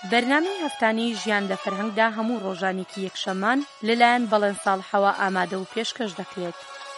بەرنامەی هەفتانەی ژیان لە فەرهەنگدا هەموو ڕۆژانێکی یەکشەممان لەلایەن بەڵێن ساڵحەوە ئامادە و پێشکەش دەکرێت.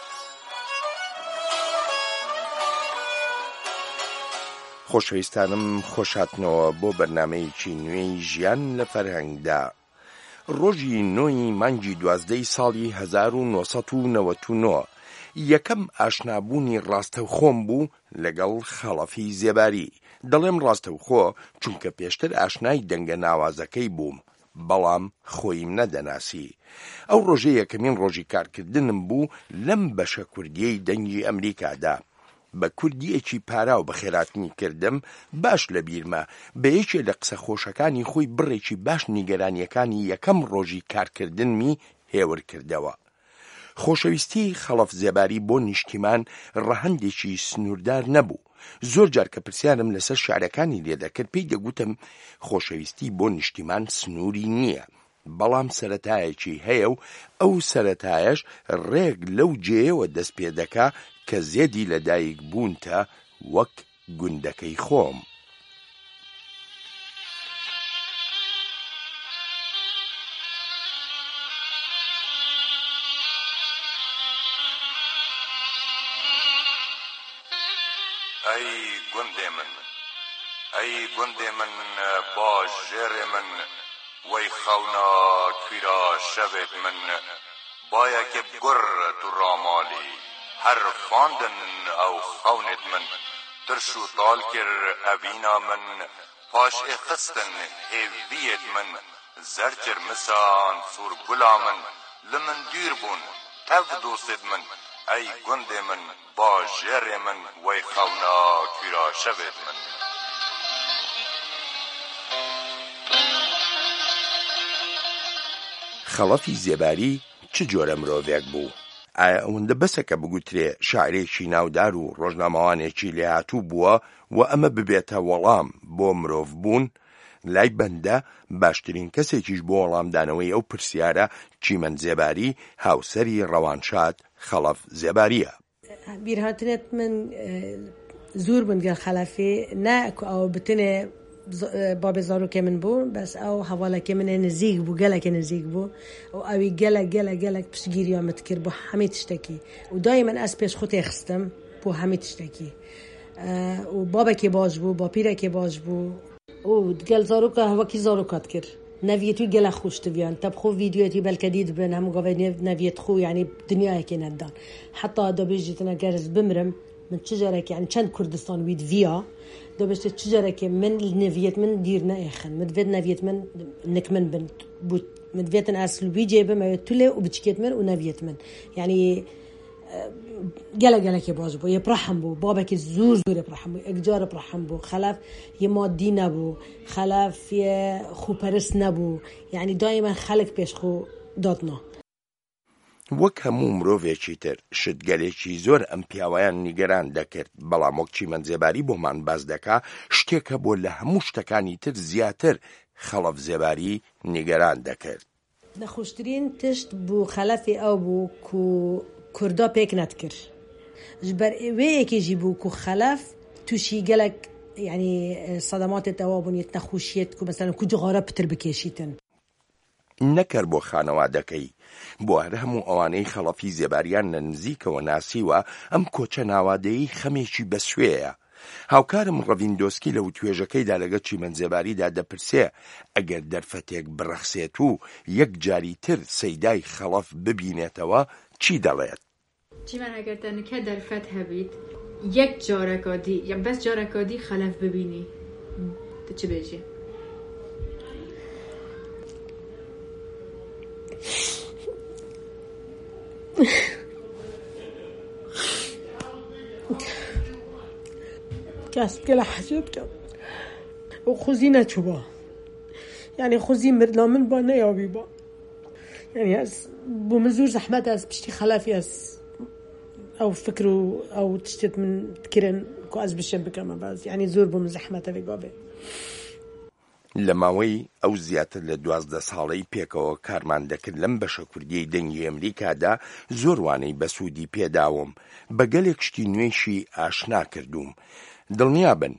خۆشەویستانم خۆشهاتنەوە بۆ بەرنامەیەکی نوێی ژیان لە فەرهەنگدا. ڕۆژی 9 مانگی 12 ساڵی 1999 یەکەم ئاشنابوونی ڕاستەوخۆم بوو لەگەڵ خەڵەفی زێباری. دەڵێم ڕاستەوخۆ چونکە پێشتر ئاشنای دەنگە ناوازەکەی بووم، بەڵام خۆیم نەدەناسی. ئەو ڕۆژە یەکەمین ڕۆژی کارکردنم بوو لەم بەشە کوردیەی دەنگی ئەمریکادا. بە کوردیەکی پاراو بەخێراتنی کردم، باش لە بیرمە بە یەکێ لە قسە خۆشەکانی خۆی بڕێکی باش نیگەرانیەکانی یەکەم ڕۆژی کارکردنمی هێور کردەوە. خۆشەویستی خەڵەف زێباری بۆ نیشتیمان ڕەهەندێکی سنووردار نەبوو. زۆر جار کە پرسیارم لەسەر شعرەکانی لێ دەکرد پێی دەگوتم خۆشەویستی بۆ نیشتیمان سنووری نییە، بەڵام سەرەتایەکی هەیە و ئەو سەرەتایەش ڕێک لەو جێیەوە دەست پێ دەکا کە زێدی لەدایک بوونتە وەک گوندەکەی خۆم. ئەی گوندێ من باش ژێرێ من وەی خەونا کویرا شەوێت من بایەکێ بگوڕ تو ڕامالی هەر فاندن ئەو خەونێت من ترش و تاڵ کرد ئەڤینا من پاش ئێخستن هێڤیێت من زەرچر مسان سوور گولا من لە من دوور بوون تەڤ دۆستێت من ئەی گوندێ من باش ژێرێ من وەی خەونا کویرا شەوێت من. خەڵەفی زێباری چ جۆرە مرۆڤێک بوو؟ ئایا ئەوەندە بەسەکە بگوترێ شاعرێکی ناودار و ڕۆژنامەوانێکی لێهاتوو بووە و ئەمە ببێتە وەڵام بۆ مرۆڤ بوون؟ لای بەندە باشترین کەسێکیش بۆ وەڵامدانەوەی ئەو پرسیارە چیمەن زێباری هاوسەری ڕەوانشاد خەڵەف زێباریە. بیرهاتنێت من زۆر بوون گەل خەلەفێ ناکو ئەو بتنێ بابێ زارۆکێ من بوو بەس ئەو هەواڵەکێ منێ نزیک بوو گەلێکێ نزیک بوو و ئەوی گەلێک پشتگیریامت کرد بۆ هەمووی تشتێکی و دای من ئەس پێش خۆتێ خستم بۆ هەمووی تشتێکی و بابێکی باش بوو باپیرێکی باش بوو و گەل زارۆکە هەوەکی زارۆکات کرد نەڤێتوی گەلە خوشتڤیان تەبخۆ ڤیدیۆتی بەلکە دیت بن هەموو گاڤێ نەڤێت خۆ یعنی دنیایەکی نەدان حتا دەبێژیتنە گەرز بمرم من چ جارێکی یعنی چەند کوردستان وید ڤیا دەبێت چ جارێکی من نەڤێت من دیر نەئێخن مدوێت نەڤێت من نک من بن بود مدوێتن ئەسلوبی جێبم ئەوێت تولێ و بچکێت من و نەڤێت من یعنی گەلێکی باش بوو یەپڕەحم بوو بابێکی زۆر یەپڕەحم بوو ئەکجار پڕەحم بوو خەلەف یە مادی نەبوو خەلەف یە خوپەرست نەبوو یعنی دایما خەڵک پێش خۆ دادنا. وەک هەموو مرۆڤێکی تر شتگەلێکی زۆر ئەم پیاوەیان نیگەران دەکرد، بەڵام وەک چیمەن زێباری بۆمان باز دەکا شتێکە بۆ لە هەموو شتەکانی تر زیاتر خەڵەف زێباری نیگەران دەکرد. نەخۆشترین تشت بوو خەلەفی ئەو بوو کو کوردا پێک نەتکرد ji ber wêyekê jî bû ku xelef tûşî gelek yani sedematê tewa bûn yê nexweşiyet ku mesela ku cixare pitir bikêşîtin. نەکەر بۆ خانەوادەکەی بۆ هەر هەموو ئەوانەی خەڵەفی زێباریان لە نزیکەوە ناسیوە ئەم کۆچە ناوادەیی خەمێکی بەسوێیە. هاوکارم ڕەڤیندۆسکی لە وتوێژەکەیدا لەگەڵ چیمەن زێباریدا دەپرسێ ئەگەر دەرفەتێک بڕەخسێت و یەک جاری تر سەیدای خەڵەف ببینێتەوە چی دەڵێت؟ چیمەن ئەگەر تەنکە دەرفەت هەبیت یەک جارێکا دی یا بەس جارێکا دی خەلەف ببینی تو چی بێژی؟ کەس گەلە حەجە بکەم و خوزی نەچووبە یعنی خوزی مردلا من با نەیاوی بە یعنی ئەس بۆ من زۆر زەحمەت ئەس پشتی خەلەفی ئەس ئەو فکر و ئەو تشتێت من تکردن کو ئەس بشێم بکەمە باز یعنی زۆر بۆ من زەحمەتە بێگابێ. لە ماوەی ئەو زیاتر لە 12 ساڵەی پێکەوە کارمان دەکرد لەم بەشە کوردیەی دەنگی ئەمریکادا زۆر وانەی بەسوودی پێداوم بە گەلێک شتی نوێیشی ئاشنا کردوم. دڵنیا بن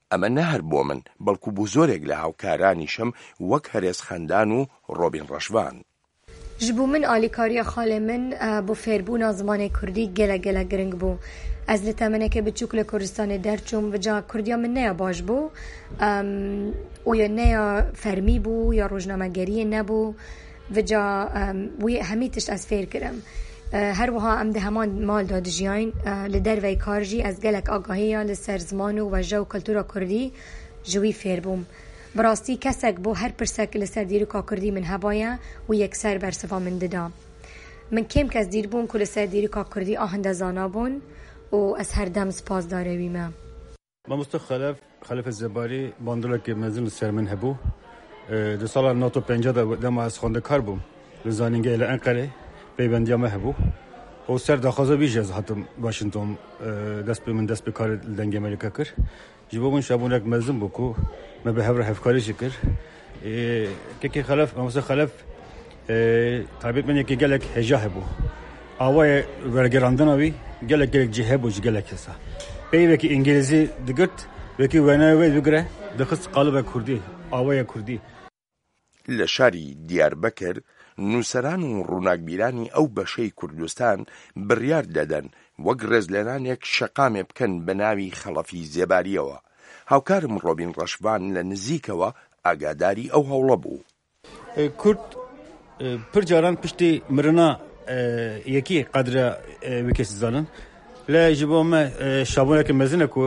ئەمە نەهەر بۆ من بەڵکو بۆ زۆرێک لە هاوکارانیشم وەک هەرێز خەندان و ڕۆبین ڕەشبان. ji bo min alîkariya xalê min bo fêrbûna zimanê Kurdî gelek giring bû. Ez li temenekê biçûk li Kurdistanê derçûm vêca Kurdiya min neya baş bû û ya neya fermî bû ya rojnamegeriyê nebû vêca wî hemî tişt ez fêr kirim. Her wiha em di heman mal da dijîyayîn li derveyê kar jî ez gelek agahiya li ser ziman û weje û kultûra Kurdî ji wî fêr bûm. Bi rastî kesek bû her pirsek li ser dîrika Kurdî min hebaya û yekser bersiva min dida. Min kêm kes dîr bûm ku li ser dîrika Kurdî ahinde zana bûn û ez her dem spasdarê wî me. Mamoste Xelef Zebarî bandolekê mezin li ser min hebû. Di sala 1950 de dema ez xwendekar bûm li zanîngehê li Enqerê peyvendiya me hebû. û ser daxwaza wî jî ez hatim Washington dest bi min dest bi karê li dengê Amerîka kir. Ji bo min şabûnek mezin bû ku me bi hevra hevkarî jî kir. Kekê Xelef Mamoste Xelef taybetmenekî gelek heja hebû. Awayê wergerandina wî gelek cî hebû ji gelek hesa. Peyvekî îngilîzî digirt wekî wenaya wê bigire dixist qalibek Kurdî awaya Kurdî. لە شاری دیاربەکر نووسەران و ڕووناکبیرانی ئەو بەشەی کوردستان بڕیار دەدەن وەک ڕێزلێنانێک شەقامێ بکەن بە ناوی خەڵەفی زێباریەوە. هاوکارم ڕۆبین ڕەشبان لە نزیکەوە ئاگاداری ئەو هەوڵە بوو. کورد پر جاران پشتی مرنا یەکی قەدرە وێکێسی زانن لە ji bo me şabûnekê mezin e ku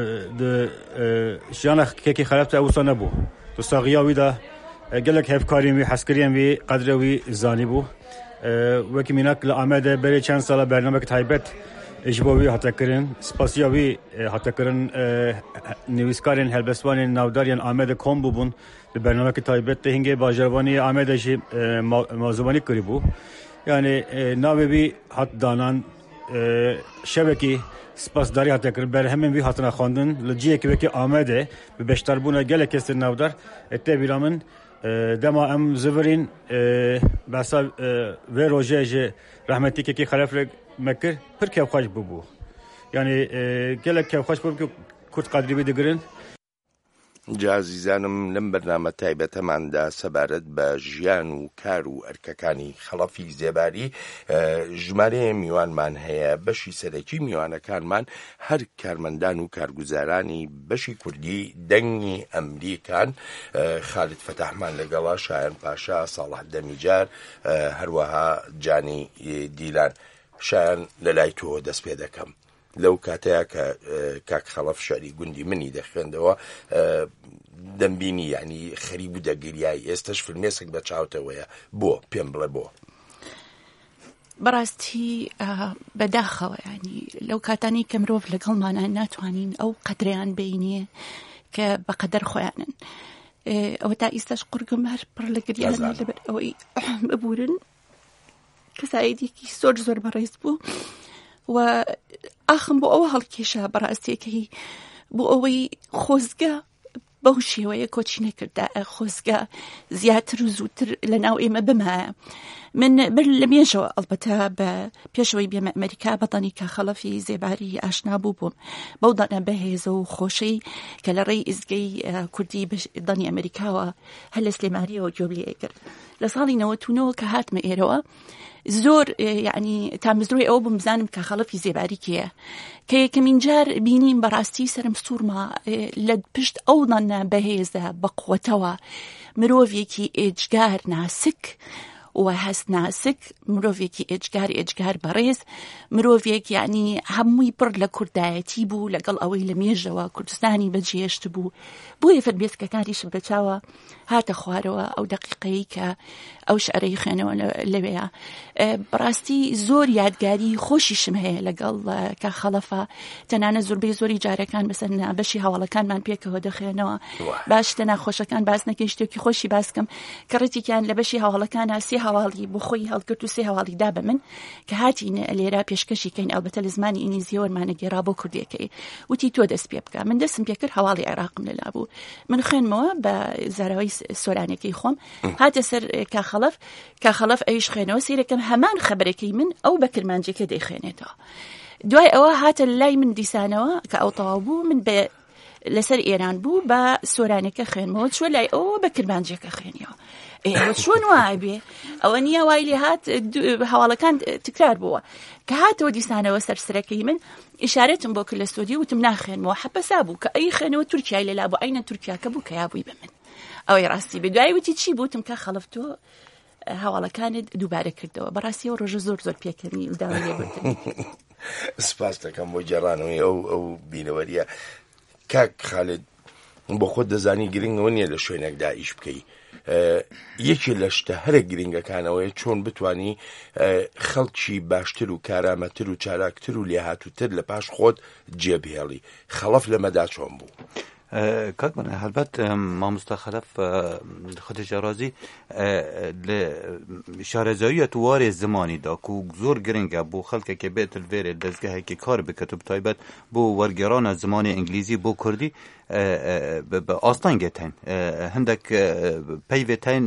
jiyana kekê xelef te wisa nebû. Tu saxiya wî de gelek hevkariyên wî hezkiriyên wî qedre wî zanî bû. Wekî mînak li Amedê berê çend sala bernameke taybet ji bo wî hate kirin. Spasiya wî hate kirin nivîskarên helbestvanên navdarên Amedê kom bûbûn li bernameke taybet de hingê bajarvaniyê Amedê jî mazûmanî kirî bû. Yani navê wî hat danan şevekî spasdarî hate kirin berhemên wî hatine xwandin li ciyekê wekî Amedê bi beşdarbûna gelek kesên navdar tê bîra min dema em zivirîn behsa vê rojê ji rehmetî Kekê Xelef me kir pir kevxweş bûbû. Yani gelek kevxweş bû ku Kurd qedrî wî digirin. جازیزانم لەم بەرنامە تایبەتەماندا سەبارەت بە ژیان و کار و ئەرکەکانی خەڵەفی زێباری ژمارەیە میوانمان هەیە. بەشی سەرەکی میوانەکانمان هەر کارمەندان و کارگوزارانی بەشی کوردی دەنگی ئەمریکان خالد فەتاحمان لەگەڵا شایان پاشا ساڵح دەمیجار هەروەها جانی دیلان. شایان لە لای تۆ دەست پێ دەکەم. لەو کاتەیە کە کاک خەڵەف شاری گوندی منی دەخوێندەوە دەمبینی یعنی خەریب و دەگریایی ئێستش فرمێسک بە چاوتەوەیە بۆ پێم بڵێ بۆ بەڕاستی بەداخەوە ینی لەو کاتانی کە مرۆڤ لەگەڵمانە ناتوانین ئەو قەدریان بینێ کە بەقەدەر خۆیانن ئەوە تا ئیستاش قورگم هەر پڕ لە گریانە لەبەر ئەوەی ببورن کەسایەتێکی زۆر بەڕێز بوو و ئاخم بۆ ئەوە هەڵکێشا بەڕاستیەکەی بۆ ئەوەی خۆزگە بەو شێوەیە کۆچی نەکردا خۆزگە زیاتر و زووتر لە ناو ئێمە بمایە. من بر لە مێژەوە ئەڵبەتە بە پێشەوەی بێمە ئەمریکا بەدانی کە خەڵەفی زێباری ئاشنا بووم بەو دانە بەهێزە و خۆشەی کە لە ڕێی ئیزگەی کوردی دانی ئەمریکاوە هەر لە سلێماریەوە گوێبلی ئەگرت لە ساڵی 99 کە هاتمە ئێرەوە زۆر یعنی تامزڕوی ئەوە بم بزانم کە خەڵەفی زێباری کێیە کە یەکەمین جار بینیم بەڕاستی سرم سوورما لە پشت ئەو دانە بەهێزە بەقوەتەوە مرۆڤێکی ئێجگار ناسک و هەست ناسک مرۆڤێکی ئێجگار بەڕێز مرۆڤێک یعنی هەمووی پڕ لە کوردایەتی بوو لەگەڵ ئەوەی لە مێژەوە کوردستانی بەجێشت بوو بۆیە فەرمێسکەکانیشم بە چاوە هاتە خوارەوە ئەو دقیقەی کە ئەو شعرەی خوێنەوە لەوەیە بەڕاستی زۆر یادگاری خۆشیشم هەیە لەگەڵ کە خەڵەفە تەنانە زۆری جارەکان بەسەر بەشی هەواڵەکانمان پێکەوە دەخێنەوە باشتە ناخۆشەکان باس نەکەی شتێکی خۆشی باسکەم کە ڕێتێکیان لە بەشی هەواڵەکانە سێ هەواڵی بۆ خۆی هەڵگرت و سێ هەواڵی دا بە من کە هاتین لێرە پێشکەشی کەین ئەلبەتە لە زمانی ئینگلیزیەوەمانە گێڕا بۆ کوردیەکەی وتی تۆ دەست پێ بکە من دەستم پێکرد هەواڵی عێراقم لەلا بوو من خوێنمەوە بە زاراوەی سۆرانەکەی خۆم هاتە سەر کاخەڵەف ئەویش خوێنەوە سیرەکەم هەمان خەبەرەکەی من ئەو بە کرمانجێکە دەیخوێنێتەوە دوای ئەوە هاتە لای من دیسانەوە کە ئەو تەواو بوو من بە لەسەر ئێران بوو بە سۆرانێکە خوێنمەوە چوە لای ئەوە بە کرمانجێکە خوێنیەوە چۆن وای بێ ئەوە نییە وای لێ هات هەواڵەکان تکرار بووە کە هاتەوە دیسانەوە سەرسرەکەی من ئیشارەتم بۆ کرد لە ستۆدیۆ وتم ناخوێنمەوە حەپەسا بوو کە ئەی خوێنەوە تورکیای لەلا بوو ئەینە تورکیاکە بوو کە یابووی بە من ئەوەی ڕاستی بێ دوای وتی چی بوتم کە خەڵف تۆ هەواڵەکانت دووبارە کردەوە بەڕاستی ئەو ڕۆژە زۆر پێکەنی و داوای لێبوردنی سپاس دەکەم بۆ جێڕانەوەی ئەو بینەوەریە کاک خالد بۆ خۆت دەزانی گرنگەوە نییە لە شوێنێکدا ئیش بکەی یەکی لە شتە هەرە گرنگەکانەوەی چۆن بتانی خەڵکی باشتر و کارامەتر و چالاکتر و لێهاتووتر لە پاش خۆت جێبهێڵی خەڵف لەمەدا چۆن بوو کاک من هەلبەت مامۆستا خەلەف خودێکی ڕازی لە شارەزاییەت وارێ زمانیدا و زۆر گرنگە بۆ خەڵکێکی بێت لێرێ دەستگەهێکی کار بکات و بتایبەت بۆ وەرگێڕانە زمانی ئینگلیزی بۆ کوردی ئاستانگێتین هەندێک پەیوێتین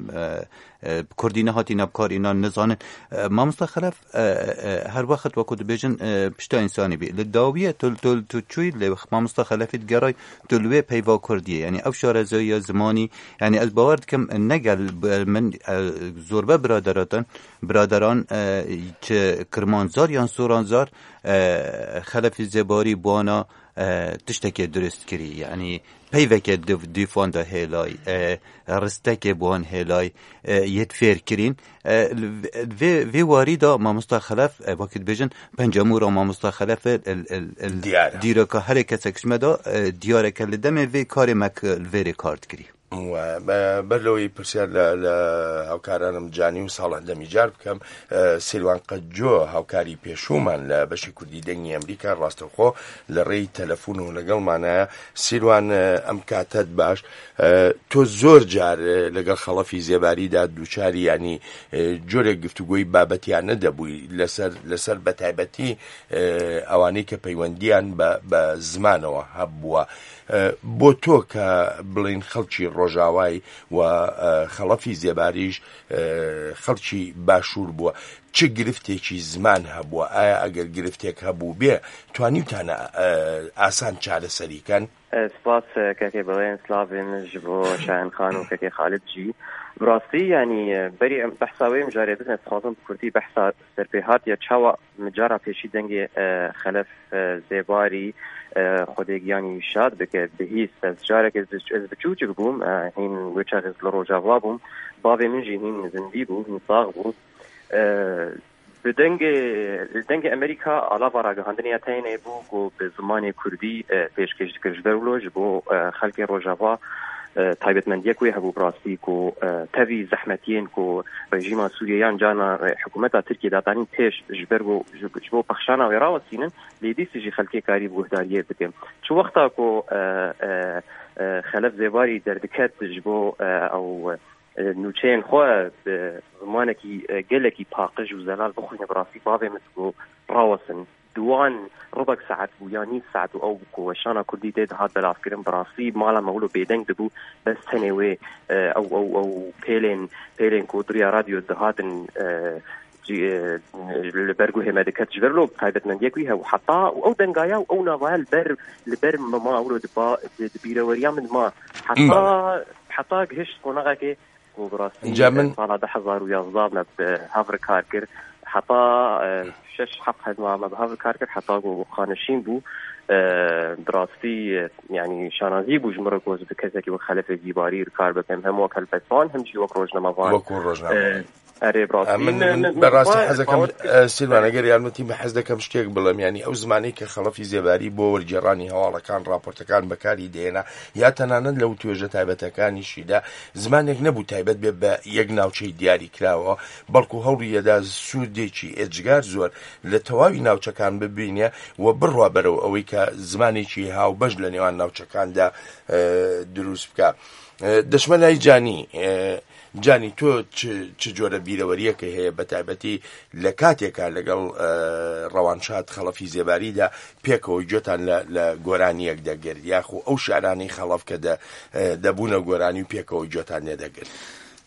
کوردی نەهاتی نەبکارینا نزانن مامۆستا خەلەف هەر وەخت وەکو دەبێژن پشتا ئینسانی بێ لە داویە تو چووی لە مامۆستا خەلەفیت گەڕای تلوێ پەیوا کوردیە یعنی ئەو شارەزاییە زمانی یعنی ئەس باوەڕ دکەم نەگەل من زۆربە برادەران کرمانزار یان سۆرانزار خەلەفی زێباری بوانە تشتێکی دروست کردی یعنی پەیوێکی دیفاندا هێلای ڕستێکی بوان هێلای یەت فێرکردین vê warî da mamosta xelef vakit bêjin pencemûra mamosta xelefê dîreka herê kesek ji me da diyareke li demê vê karê me ki li vêrê kar dikirî بەرلەوەی پرسیار لە هاوکارانم جانی و ساڵ هەندەمی جار بکەم سیلوان قەجۆ هاوکاری پێشومان لە بەشی کوردی دەنگی ئەمریکا ڕاستەوخۆ لە ڕێی تەلەفۆن و لەگەڵمانایە سیلوان ئەم کاتت باش تۆ زۆر جار لەگەڵ خەڵەفی زێباریدا دووچاری ینی جۆرێک گفتوگۆی بابەتیان نەدەبووی لەسەر بەتایبەتی ئەوانەی کە پەیوەندیان بە زمانەوە هەبووە بۆ تۆ کە بڵین خەڵکی ڕۆژاوای و خەڵەفی زێباریش خەڵکی باشوور بووە چ گرفتێکی زمان هەبووە ئایا ئەگەر گرفتێک هەبوو بێ توانیتانە ئاسان چارەسەریکەن سپاس کەکێ بڵێن سلاڤێنش بۆ شایان خان و کەکێ خالدجی براستی ینی بەری بەحساوەی مجارێ بزنێت خۆزم کوردی بەحسا سەرپێهات یا چاوە مجارە پێشی دەنگێ خەلەف زێباری خودێگیانی شاد بکرد بە هیچ جارێک ez بچووچک بووم هین وێچەغز لە ڕۆژاوا بووم بابێ منژی هین زندی بوو هین ساغ بوو دەنگی ئەمریکا ئالاڤا ڕاگەهاندنیا تاینێ بوو بۆ بە زمانی کوردی پێشکەش کردەرلۆژ بۆ خەڵکی ڕۆژاوا تایبەتمەندیەکوی هەبوو بڕاستی و تەوی زەحمەتیین و ڕێژیما سووریەیان جانا حکوومەتا تورکیە داتانی پێش ژبەر بۆ پەخشانە وێراوەسینن لێدیسیژی خەلکی کاری بۆهداریە بکەم چ وەختا و خەلەف زێباری دەردەکەت ji بۆ ئەو نوچەیان خۆ زمانێکی گەلێکی پاقژ و زەلال بخۆینە بڕاستی بابێ مت بۆ ڕاوەسن دوان ڕبەک ساعت بوو یا نیم ساعت و ئەو کۆشانە کوردی دێ دەهات بەلافکردن بڕاستی ماڵە مەول و بێدەنگ دەبوو بەس تەنێوێ ئەو پێلێن کۆدریا رادیۆ دەهاتن لەبەرگو هێمەدەکەت ژبەرلۆ تایبەتمەندیەکوی هەبوو حتا و ئەو دەنگایە و ئەو ناوایە لەبەر مەماولۆ بیرەوەریان من ما حتا گەشت قۆنەغاکێ و بڕاستی ساڵا 2011 هاڤر کار کرد حتا 6-7 هەدمامە بە هاڤر کار کرد حتا بۆ خانەشین بوو براستی یعنی شانازی بوو ژمرە گۆز بە کەسێکی وەک خەلەفی زیباری کار بکەم هەموو کەلبەتوان هەمچی وەک ڕۆژنەمەوان بەڕاستی حەزەکەم سیلوان ئەگەر یارمەتی بە حەز دەکەم شتێک بڵێم ینی ئەو زمانەی کە خەڵەفی زێباری بۆ وەرگێڕانی هەواڵەکان ڕاپۆرتەکان بەکاری دێنا یا تەنانەت لەو توێژە تایبەتەکانیشیدا زمانێک نەبوو تایبەت بێ بە یەک ناوچەی دیاری کراوە بەڵکو هەوڵیەدا سوودێکی ئێجگار زۆر لە تەواوی ناوچەکان ببینێ و بڕوا بەرەوە ئەوەی کە زمانێکی هاوبەش لە نێوان ناوچەکاندا دروست بکە دەچمە لای جانی تۆ چ جۆرە بیرەوەریەکە هەیە بە تایبەتی لە کاتێکا لەگەڵ ڕەوانشاد خەڵەفی زێباریدا پێکەوەی گوێتان لە گۆرانیەک دەگرت یاخو ئەو شارانەی خەڵەف کە دەبوونە گۆرانی و پێکەوەی گوێتان لێ دەگرت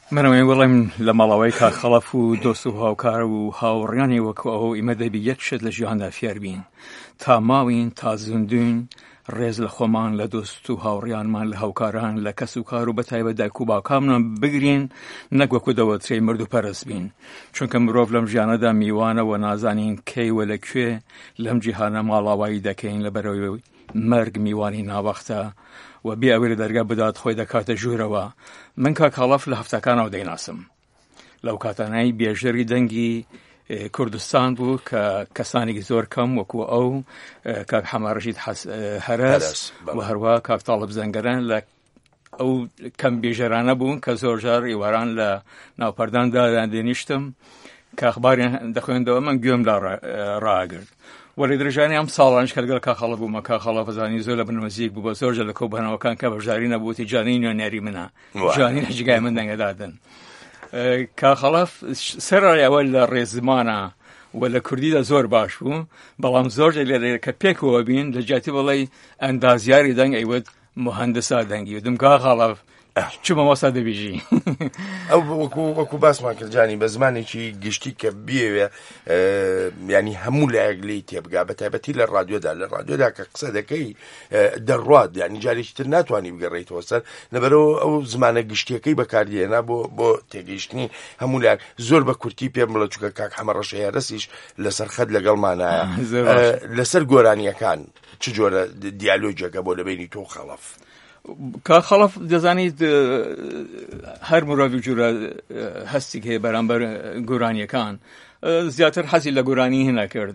منەوەی وەڵێم لە ماڵەوەی کا خەڵەف و دۆست و هاوکار و هاوڕیانی وەکو ئەو ئێمە دەبی یەک شت لە ژیاندا فێر بین تا ماوین تا زیندوین ڕێز لە خۆمان لە دۆست و هاوڕیانمان لە هاوکاران لە کەس و کار و بەتایبەت دایک و باوکاممان بگرین نەک وەکو دەوەترەی مرد و پەرست بین چونکە مرۆڤ لەم ژیانەدا میوانەوە نازانین کەی وە لەکوێ لەم جیهانە ماڵاوایی دەکەین لەبەرەوەی مەرگ میوانی ناوەختە و بێ ئەوەی لە دەرگا بدات خۆی دەکاتە ژوورەوە من کاک خەڵەف لە هەفتەکانەوە دەیناسم لەو کاتانەی بێژەری دەنگی کوردستان بوو کە کەسانێکی زۆر کەم وەکو ئەو کاک حەما ڕەشید هەرەس و هەروە کاک تاڵب زەنگەران لە ئەو کەم بێژەرانە بوون کە زۆر جار ئێواران لە ناوپەرداندا دانیشتم کە ئەخباریان دەخوێندەوە من گوێم لا ڕاگرت وەلی درێژانی ئەم ساڵانش کە لەگەڵ کاک خەڵەف بوومە کاک خەڵەف زانی زۆر لە بنەمەزیەک بوو بە زۆرجە لە کۆبوونەوەکان کە بەشداری نەبووتی جانی نوێنەری منە جانی لە جگای من دەنگەدادن کاک خەڵەف سەرڕایەوە لە ڕێزمانە و لە کوردیدا زۆر باش بوو بەڵام زۆرجە لێرە کە پێکەوە بین لە جیاتی بەڵێ ئەندازیاری دەنگ ئەیوت مهندسا دەنگی وتم کاک خەڵەف چوومە وەسا دەبیژی ئەو وەکو باسمان کردجانی بە زمانێکی گشتی کە بێوێ ینی هەموو لایەک لی تێبگا بە تایبەتی لە ڕادیۆدا کە قسە دەکەی دەڕوات ینی جارێکی تر ناتوانانی بگەڕێیتەوە سەر لەبەرەوە ئەو زمانە گشتیەکەی بەکاردێنا بۆ تێگەیشتنی هەموو لایەک زۆر بە کورتی پێم بڵە چووکە کاک حەما ڕەشید هەرەسیش لەسەر خەت لەگەڵمانایە لەسەر گۆرانیەکان چ جۆرە دیالۆجێکە بۆ لەبینی تۆ خەڵەف کاک خەڵەف دەزانیت هەر مرۆڤی جوورە هەستی هەیە بەرامبەر گۆرانیەکان زیاتر حەزی لە گۆرانی هێنا کرد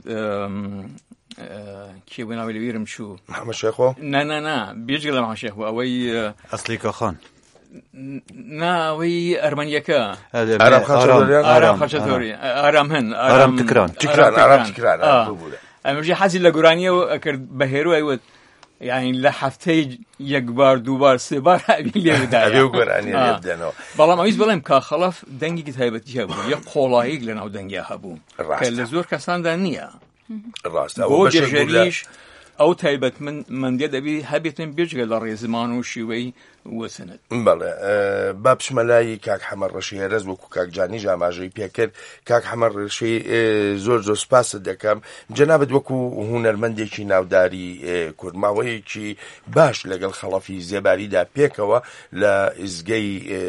کێ بوو ناوی لەبیرم چوو محەممەد شێخۆ نا بێجگە لە محەممەد شێخۆ ئەوەی ئەسلی کاخان ئەوەی ئەرمەنیەکە ئارام خەچەتۆری ئارام هەن ئارام تکران ئەمەژی حەزی لە گۆرانیەوە ئەکرد بە هێرو ئەیوت یعنی لە هەفتەی یەک بار دووبار سێ بار بەڵام ئەویست بڵێم کاک خەڵەف دەنگێکی تایبەتی هەبوو یەک قۆڵایەک لە ناو دەنگیا هەبوو کە لە زۆر کەساندا نییە بۆ دێژەریش ئەو تایبەت مندیە دەبی هەبێتن بێجگە لە ڕێزمان و شیوەی وەسنت بەڵێ با بچمەلای کاک حەما ڕەشید هەرەس وەکو کاک جانی ئاماژەی پێکرد کاک حەما ڕەشید زۆر سوپاست دەکەم جەنابەت وەکو هونەرمەندێکی ناوداری کورد ماوەیەکی باش لەگەڵ خەڵەفی زێباریدا پێکەوە لە ئیزگەی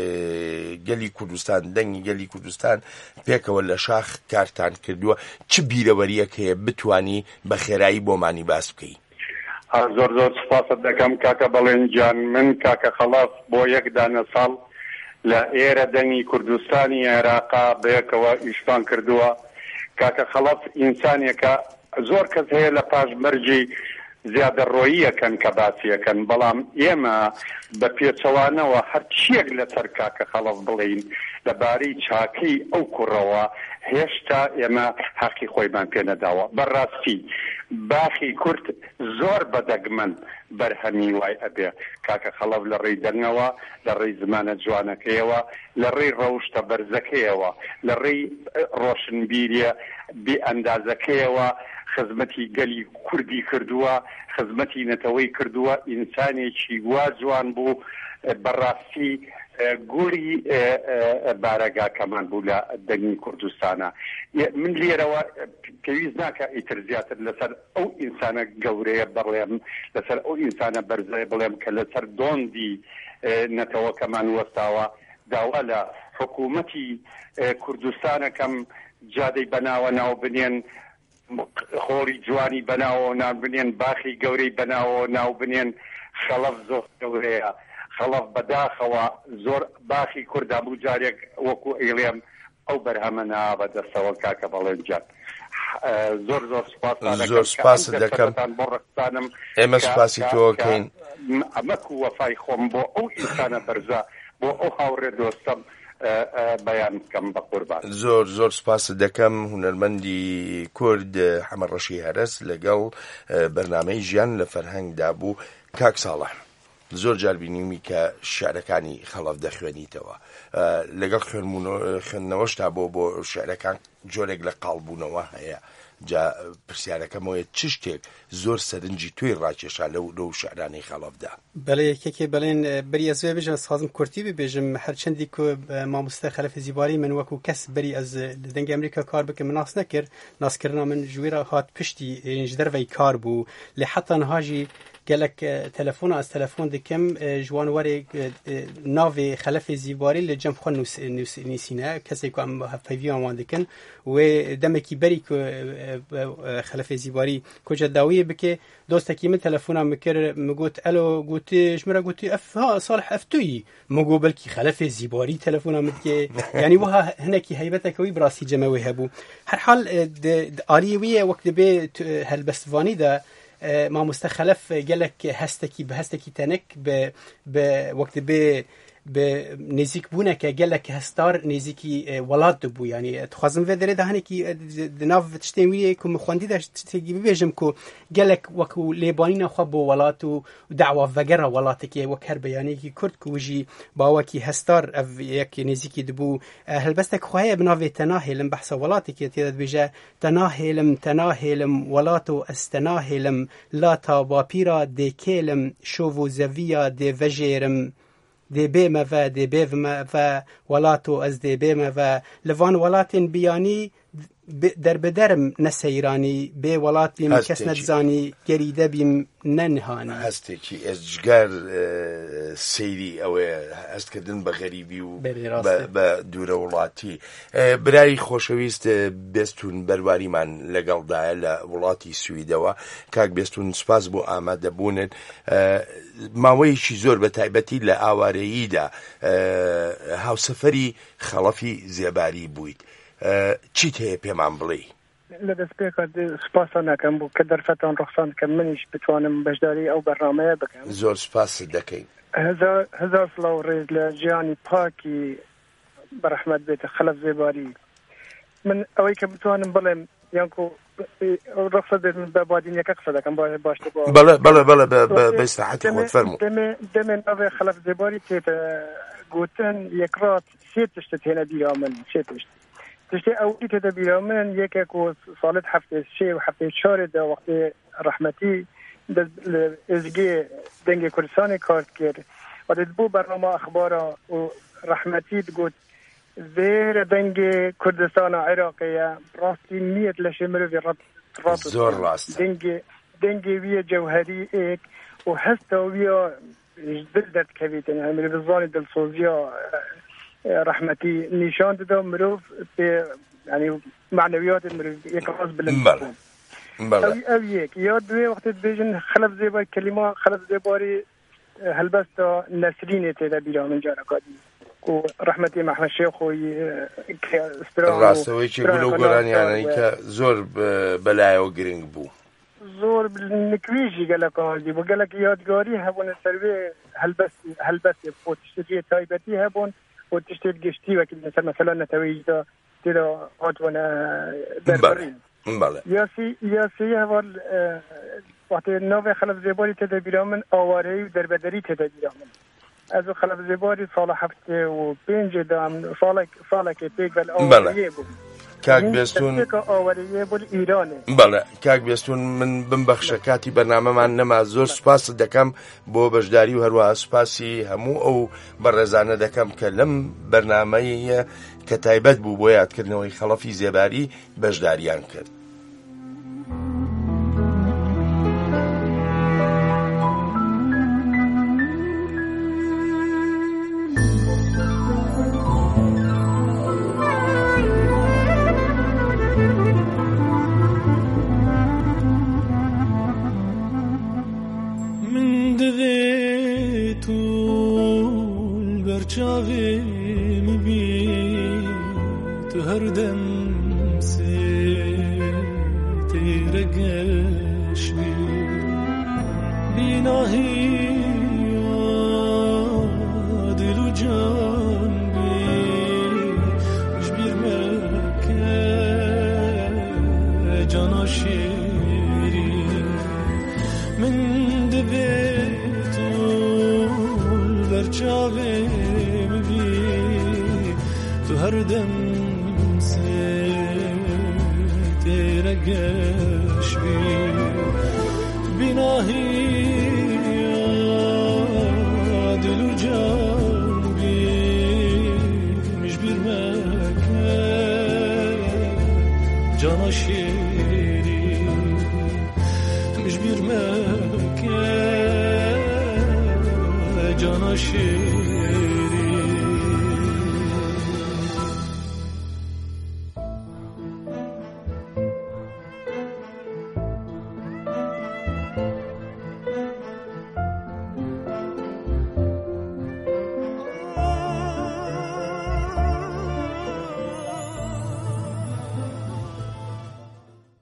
گەلی کوردستان دەنگی گەلی کوردستان پێکەوە لە شاخ کارتان کردووە چ بیرەوەریەک هەیە بتوانی بە خێرایی بۆمانی باس بکەی زۆر سپاست دەکەم کاکە بەڵێنجان من کاکە خەڵەف بۆ یەک دانە ساڵ لە ئێرە دەنگی کوردستانی عێراقا بەیەکەوە ئیشتان کردووە کاکە خەڵەف ئینسانێکە زۆر کەس هەیە لە پاشمەرجی زیادە ڕۆییەکەن کە باسیەکەن بەڵام ئێمە بە پێچەوانەوە هەرچیەک لەسەر کاکە خەڵەف بڵین لەبارەی چاکەی ئەو کوڕەوە هێشتا ئێمە حەقی خۆیمان پێ نەداوە بەڕاستی باخی کورد زۆر بەدەگمەن بەرهەمی وای ئەبێ کاکە خەڵەف لە ڕێی دەنگەوە لە ڕێی زمانە جوانەکەیەوە لە ڕێی ڕەوشتە بەرزەکەیەوە لە ڕێی ڕۆشنبیریە بێ ئەندازەکەیەوە خزمەتی گەلی کوردی کردووە خزمەتی نەتەوەی کردووە ئینسانێکی وا جوان بوو بەڕاستی گوڵی بارەگاکەمان بوو لە دەنگی کوردستانە من لێرەوە پێویست ناکە ئیتر زیاتر لەسەر ئەو ئینسانە گەورەیە بڵێم لەسەر ئەو ئینسانە بەرزەیە بڵێم کە لەسەر دۆندی نەتەوەکەمان وەستاوە داوا لە حکوومەتی کوردستانەکەم جادەی بەناوە ناو بنێن خۆری جوانی بەناوە ناو بنێن باخی گەورەی بەناوە ناو بنێن خەڵەف زۆر گەورەیە خەڵەف بەداخەوە زۆر باخی کووردا بوو جارێک وەکو ئێڵێم ئەو بەرهەمە نابە دەستەوە کاکە بەڵێنجان زۆر سپاس دەکەم بۆ ڕقسانم ئێمە سپاسی تۆکەین ئەمەکو وەفای خۆم بۆ ئەو ئینسانە بەرزە بۆ ئەو هاوڕێ دۆستم بەیان بکەم بە قوربان زۆر سپاس دەکەم هونەرمەندی کورد حەما ڕەشید هەرەس لەگەڵ بەرنامەی ژیان لە فەرهەنگدا بوو کاک ساڵح زۆر جار بینیمی کە شعرەکانی خەڵەف دەخوێنیتەوە لەگەڵ خوێندنەوەشتا بۆ شعرەکان جۆرێک لە قاڵبوونەوە هەیە جا پرسیارەکەمەوەیە چ شتێک زۆر سەرنجی توێی ڕاکێشا لەو شعرانەی خەڵەفدا. بەڵێ یەکێکی بەڵێن بەری ئەزوێ بێژم سازم کورتی ببێژم هەرچەندی کو مامۆستا خەلەفی زیباری من وەکو کەس بەری ئەز لە دەنگی ئەمریکا کار بکەم من ناس نەکرد ناسکردنا من ژوێرە هات پشتی ژ دەرەوەی کار بوو لێ حەتا نەهاژی gelek telefona ez telefon dikim ji wan werê navê xelefê zîbarî li cem xwe nûsîne kesê ku em hevpeyviyan wan dikin wê demekî berî ku xelefê zîbarî koca dawiyê bike dostekî min telefona mikir min got elo gotî ji min re gotî ev ha Salih ev tu yî min got belkî xelefê zîbarî telefona min dike yanî wiha hinekî heybetek wî bi rastî ceme wê hebû her hal aliyê wî ye wek dibe helbestvanî de مامۆستا خەلەف gelek hestekî bi hestekî tenik bi wek dibe bi nêzîkbûneke gelek hestar nêzîkî welat dibû yanî dixwazim vê derê de hinekî di nav tiştên wî ku min xwendî de tiştekî bibêjim ku gelek wekû lêbanîna xwe bo welat û dewava vegera welatekê wek her beyaniyekî Kurd ku jî bawekî hestar ev yek nêzîkî dibû helbestek xwe heye bi navê te nahêlim behsa welatekê tê de dibêje te nahêlim welat û ez te nahêlim lata bapîra dê kêlim şov û zeviya dê vejêrim dê bê me ve dê bêv me ve welat û ez dê bê me ve li van welatên biyanî derbiderim neseyranî bê welat bîm kes nedizanî gerî de bîm nenhanî هەستێکی ئێزجگار سەیری ئەوەیە هەستکردن بە غەریبی و بە دوورە وڵاتی برای خۆشەویست بێستون بەرواریمان لەگەڵدایە لە وڵاتی سویدەوە کاک بێستون سپاس بۆ ئامادەبوونن ماوەیەکی زۆر بە تایبەتی لە ئاوارەییدا هاوسەفەری خەڵەفی زێباری بوویت چیت هەیە پێمان بڵێ لە دەستپێکە سوپاسە ناکەم بوو کە دەرفەتان ڕخسان کە منیش بتوانم بەشداری ئەو بەرنامەیە بکەم زۆر سپاس دەکەین هزار سڵاو ڕێز لە ژیانی پاکی بەرەحمەت بێتە خەلەف زێباری من ئەوەی کە بتوانم بڵێم یانکو ڕخسە دێتم بە بادینیەکە قسە دەکەم باشتر بەڵێ بە ئیستراحەتی خۆت فەرموو دەمێ ناوێ خەلەف زێباری تێتە گوتن یەکڕات سێ تشتت هێنە بیرا من سێ تشت تشتي أوقات هذا بيومين يكك وصالت حفتة شيء وحفتة شارد ده وقت رحمتي إزجي دنجي كردستاني كارت كير ودبو برنامج أخباره ورحمتي تقول زير دنجي كردستان عراقية راستي 100 لشمر في رات زور راست دنجي ويا جوهري إيك وحسته ويا جدلت كبيتين يعني بالظاني دلسوزيا رحمتي نشان داده مروف به يعني معنويات مروف یک راز بلند او یک یا دوی وقت بیجن خلف زیباری کلمه خلف زیباری هلبستا نسرین تیدا بیرا من جانا کادی و رحمتي محمد شيخ راستوي چې ګلو ګران یعنی که زور بلای او گرینگ بو زور بالنكويجي قال لك هذه وقال لك يادگاری هبون سروي هلبس فوتشتي تايبتي هبون وتشتي قشتي وكذا مثلا نتويج تدا قطونا دربرين بله يا سي هوال وقت نوع خلف زباری تدا بیرامن آواری و دربدری تدا بیرامن از خلف زباری سال 75 دام سال که پیک ول آوریه بود کاک بیستون آوریه بود ایرانه بله کاک بیستون من بمبخشه کاتی برنامه من نما زور سپاس دکم بو بجداری و هروا سپاسی همو او برزانه دکم کلم برنامه که تایبت بو بویاد کردنوی خلفی زباری بجداریان کرد گش بیناهی دل و جان بیش بیرمکه جانا شیری بیش بیرمکه جانا شیری